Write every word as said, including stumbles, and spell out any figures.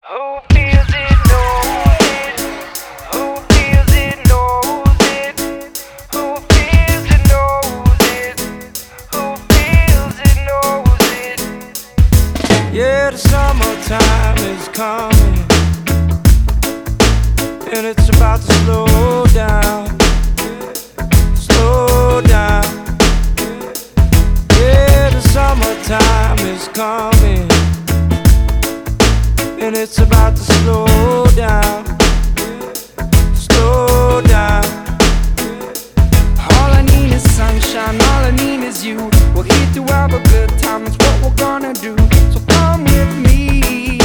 Who feels it knows it. Who feels it knows it. Who feels it knows it. Who feels it knows it. Yeah, the summertime is coming, and it's about to slow down, slow down. Yeah, the summertime is coming, and it's about to slow down, slow down. All I need is sunshine, all I need is you. We're here to have a good time, it's what we're gonna do. So come with me.